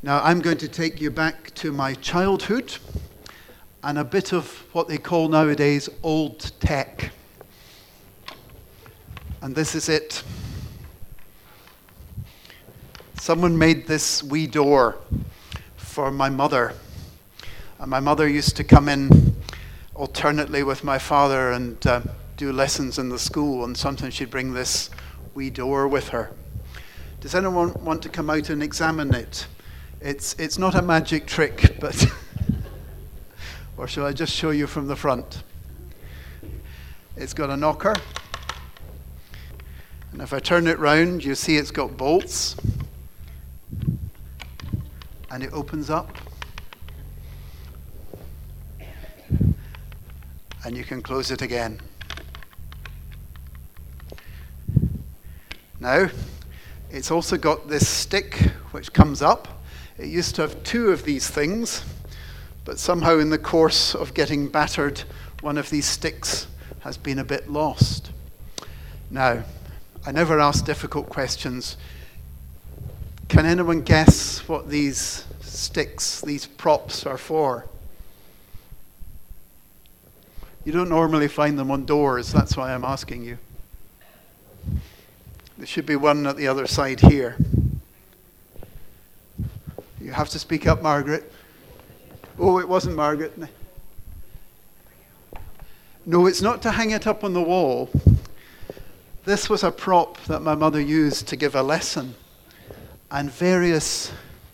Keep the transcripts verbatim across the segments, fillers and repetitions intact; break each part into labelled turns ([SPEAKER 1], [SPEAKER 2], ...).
[SPEAKER 1] Now, I'm going to take you back to my childhood and a bit of what they call nowadays old tech. And this is it. Someone made this wee door for my mother. And my mother used to come in alternately with my father and uh, do lessons in the school, and sometimes she'd bring this wee door with her. Does anyone want to come out and examine it? It's it's not a magic trick, but or shall I just show you from the front? It's got a knocker, and if I turn it round, you see it's got bolts, and it opens up, and you can close it again. Now, it's also got this stick which comes up. It used to have two of these things, but somehow in the course of getting battered, one of these sticks has been a bit lost. Now, I never ask difficult questions. Can anyone guess what these sticks, these props are for? You don't normally find them on doors, that's why I'm asking you. There should be one at the other side here. You have to speak up, Margaret. Oh, it wasn't Margaret. No, it's not to hang it up on the wall. This was a prop that my mother used to give a lesson, and various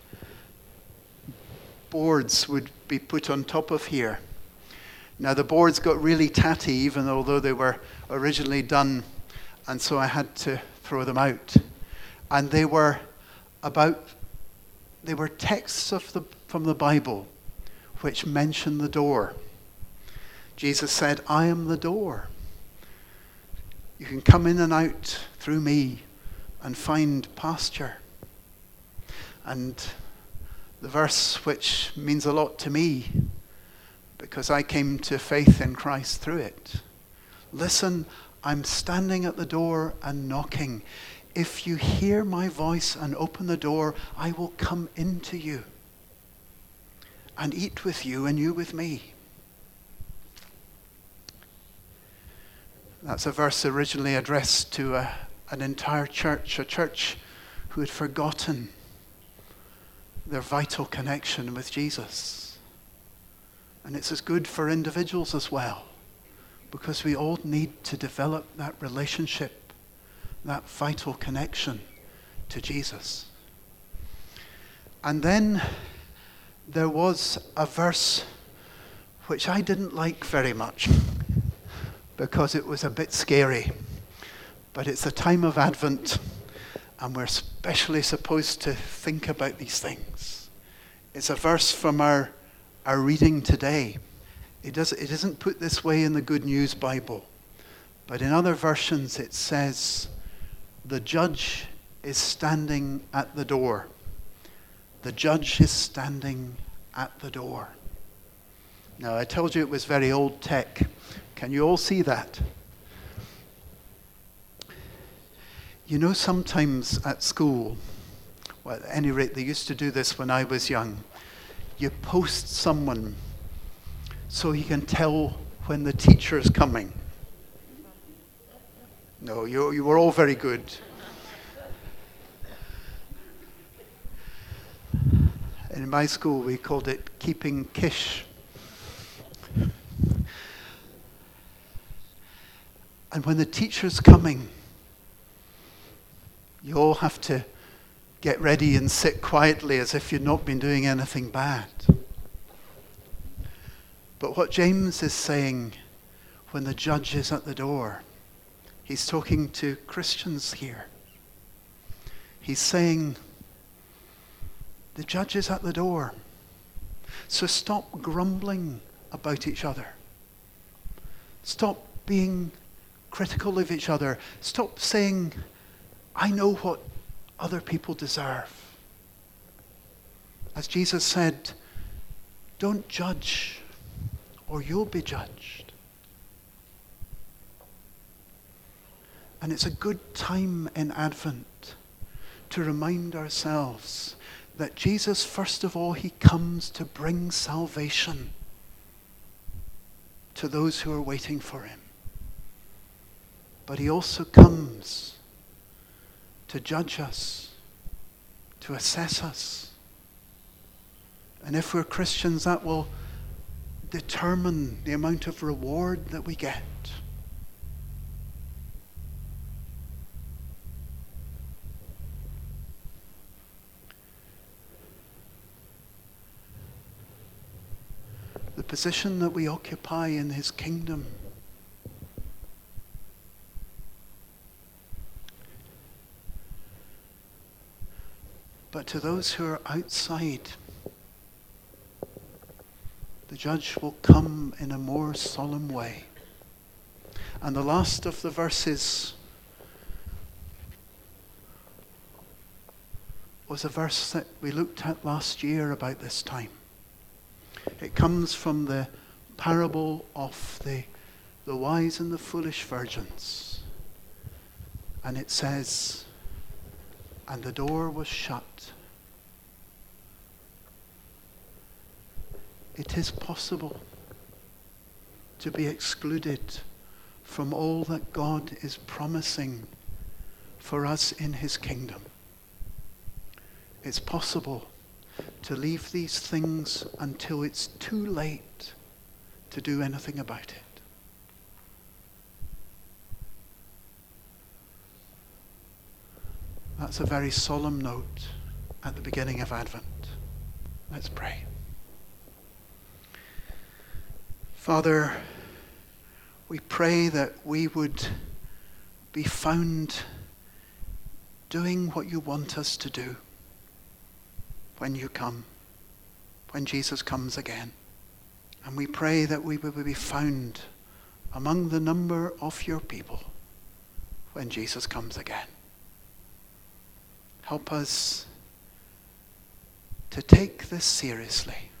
[SPEAKER 1] boards would be put on top of here. Now, the boards got really tatty, even although they were originally done, and so I had to throw them out. And they were about, they were texts of the, from the Bible which mention the door. Jesus said, I am the door. You can come in and out through me and find pasture. And the verse which means a lot to me, because I came to faith in Christ through it. Listen, I'm standing at the door and knocking. If you hear my voice and open the door, I will come into you and eat with you and you with me. That's a verse originally addressed to a, an entire church, a church who had forgotten their vital connection with Jesus. And it's as good for individuals as well, because we all need to develop that relationship, that vital connection to Jesus. And then there was a verse which I didn't like very much because it was a bit scary. But it's a time of Advent, and we're especially supposed to think about these things. It's a verse from our, our reading today. It, does, it isn't put this way in the Good News Bible, but in other versions it says, the judge is standing at the door. The judge is standing at the door. Now, I told you it was very old tech. Can you all see that? You know, sometimes at school, well, at any rate, they used to do this when I was young, you post someone so you can tell when the teacher is coming. No, you, you were all very good. In my school, we called it keeping kish. And when the teacher's coming, you all have to get ready and sit quietly as if you'd not been doing anything bad. But what James is saying when the judge is at the door, he's talking to Christians here. He's saying, the judge is at the door. So stop grumbling about each other. Stop being critical of each other. Stop saying, I know what other people deserve. As Jesus said, don't judge or you'll be judged. And it's a good time in Advent to remind ourselves that Jesus, first of all, he comes to bring salvation to those who are waiting for him. But he also comes to judge us, to assess us. And if we're Christians, that will determine the amount of reward that we get. The position that we occupy in his kingdom but to those who are outside, the judge will come in a more solemn way. And the last of the verses was a verse that we looked at last year about this time. It comes from the parable of the, the wise and the foolish virgins. And it says, and the door was shut. It is possible to be excluded from all that God is promising for us in his kingdom. It's possible to leave these things until it's too late to do anything about it. That's a very solemn note at the beginning of Advent. Let's pray. Father, we pray that we would be found doing what you want us to do when you come, when Jesus comes again. And we pray that we will be found among the number of your people when Jesus comes again. Help us to take this seriously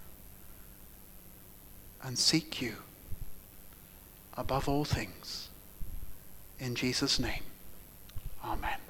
[SPEAKER 1] and seek you above all things. In Jesus' name, amen.